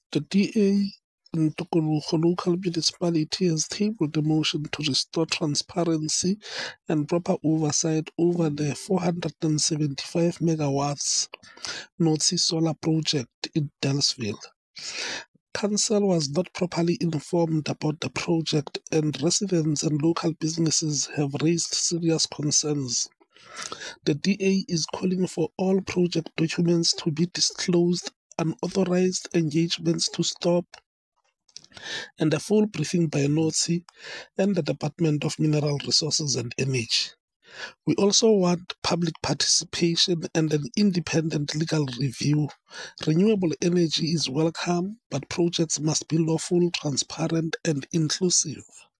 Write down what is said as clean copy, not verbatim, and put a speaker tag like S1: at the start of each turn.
S1: The DA in Tokorogo local municipality has tabled a motion to restore transparency and proper oversight over the 475 megawatts Notsi solar project in Delsville. Council was not properly informed about the project, and residents and local businesses have raised serious concerns. The DA is calling for all project documents to be disclosed, unauthorized engagements to stop, and a full briefing by NOTSI and the Department of Mineral Resources and Energy. We also want public participation and an independent legal review. Renewable energy is welcome, but projects must be lawful, transparent, and inclusive.